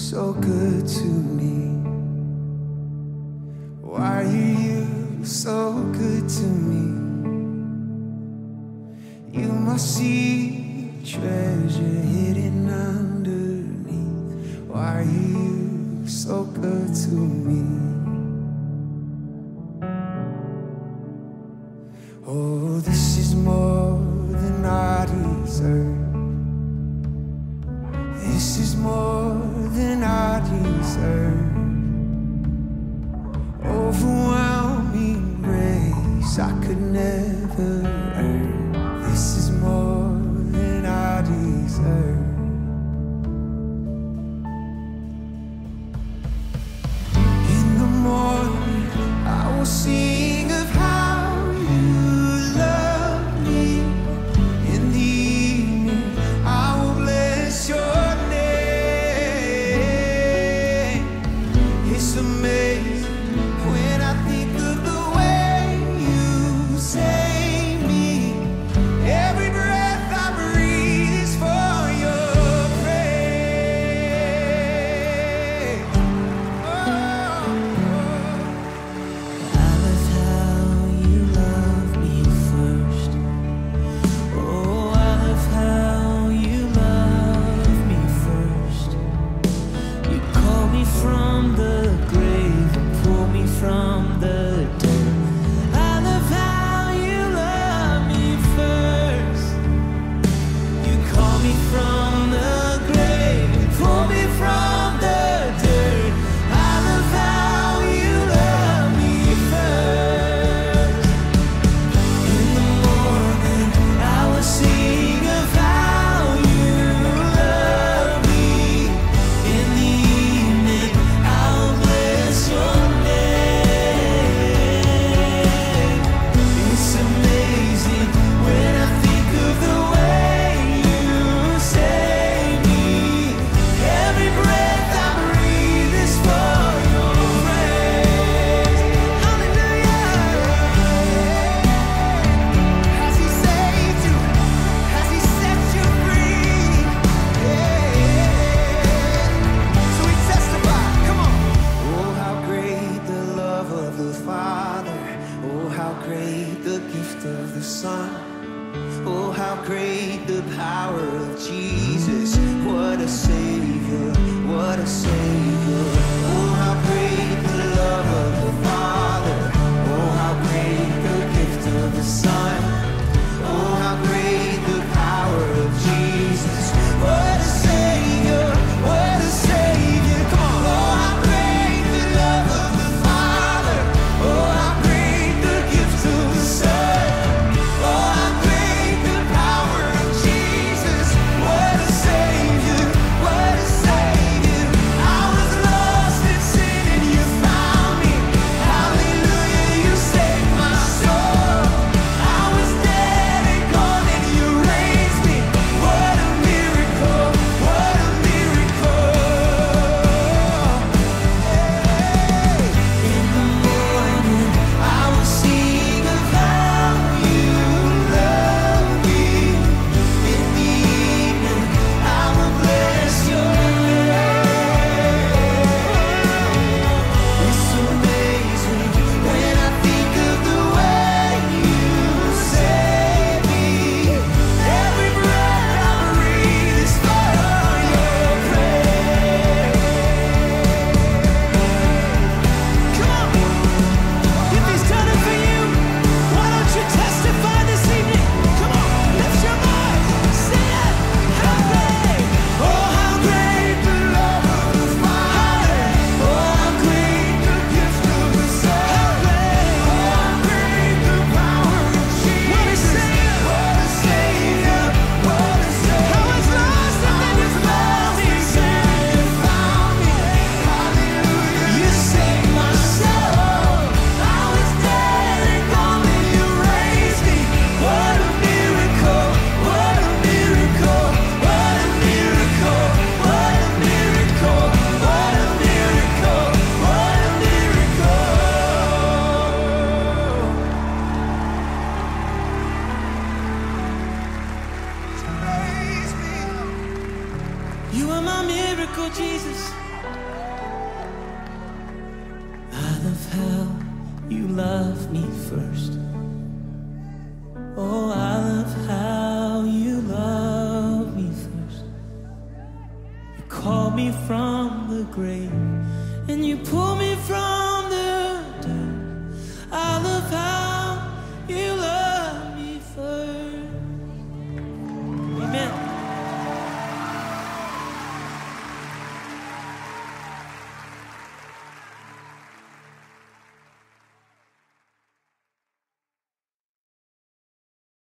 so good to me? Why are you so good to me? You must see treasure hidden underneath. Why are you so good to me? Oh, this is more than I deserve. This is more than I deserve. Overwhelming grace I could never earn. This is more than I deserve. In the morning I will sing of how you love me. In the evening I will bless your name. It's amazing when I think of the way you save me. Every breath I breathe is for your praise. I love how you love me first. Oh, I love how you love me first. You call me from the grave and pull me from the dirt. I love how you love me first. You call me from the grave and pull me from the dirt. I love how you love me first. In the morning I will sing of how you love me. In the evening I will bless your name. It's amazing when I think of the way you save me. Every breath I breathe is for your praise. Hallelujah. Has he saved you? Has he set you free? Yeah. So we testify. Come on. Oh, how great the love of the Father. Oh, how great the gift of the Son. Oh, how great the power of Jesus. What a Savior, what a Savior. Oh, how great the love of the Father. Oh, how great the gift of the Son. Oh, how great the power of Jesus. What a Savior, what a Savior. Come on. Oh, how great the love of the Father. Oh, how great the gift of the Son. Oh, how great the power of Jesus. What a Savior, what a Savior. I was lost in sin and you found me. Hallelujah, you saved my soul. I was dead and gone and you raised me. What a miracle, what a miracle. In the morning I will sing of how you love me. In the evening I will bless your name. It's amazing when I think of the way you save me. Every breath I breathe is for your praise. Come on. If he's done it for you, why don't you testify this evening? Come on, lift your voice, sing it. How great, oh how great the love of the Father. Oh how great the gift of the Son. Oh how great the power of Jesus. What a Savior, what a Savior, what a Savior. I was lost and then you found me. You found me. Hallelujah, you saved my soul. I was dead and gone and you raised me. What a miracle, what a miracle, what a miracle, what a miracle, what a miracle, what a miracle. Praise me. You are my miracle, Jesus. how you love me first. Oh, I love how you love me first. You called me from the grave.